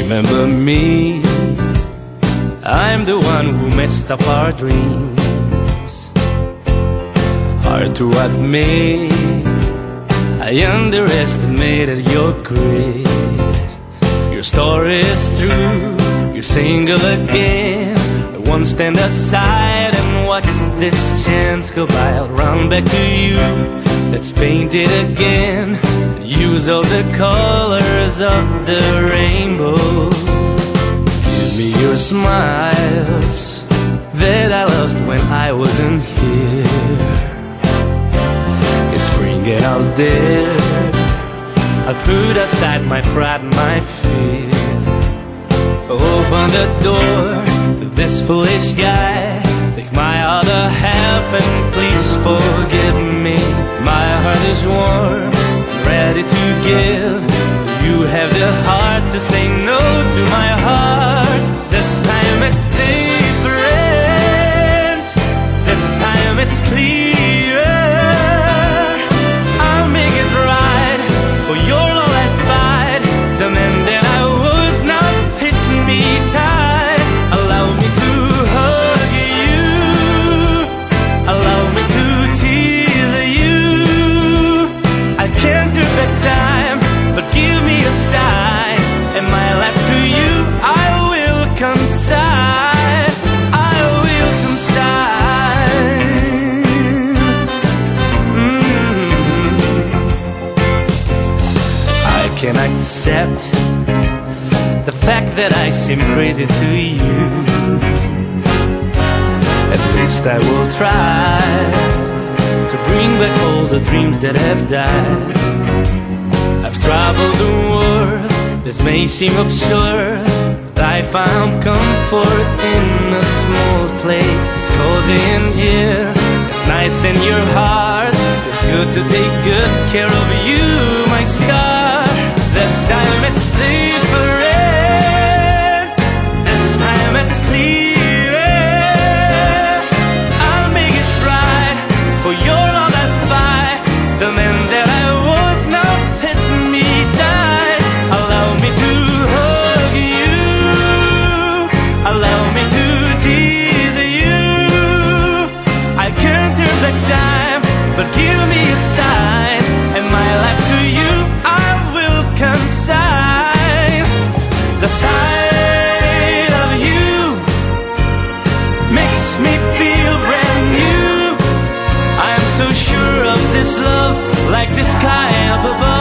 Remember me, I'm the one who messed up our dreams. Hard to admit, I underestimated your grit. Your story is through, you're single again. I won't stand aside and watch this chance go by. I'll run back to you, let's paint it again. Use all the colors of the rainbow. Give me your smiles that I lost when I wasn't here. It's spring and I'll dare, I'll put aside my pride and my fear. Open the door to this foolish guy. Take my other half and please forgive me. My heart is warm, ready to give. You have the heart to say no to my heart. This time it's different, this time it's clearer. I'll make it right, for your love I fight. The man that I was now fits me tight. Allow me to hug you, allow me to tease you. I can't turn back time, but give me a sign, and my life to you I will consign. I will consign. I can accept the fact that I seem crazy to you. At least I will try to bring back all the dreams that have died. I've traveled the world, this may seem absurd, but I found comfort in a small place. It's cozy in here, it's nice in your heart. Feels good to take good care of you, my star. This time it's different, this time it's clearer. I'll make it right, for your love I fight. The man that I was now fits me tight. Allow me to hug you, allow me to tease you. I can't turn back time, but give me a sign, and my life to you I will consign. The sight of you makes me feel brand new. I am so sure of this love, like the sky up above.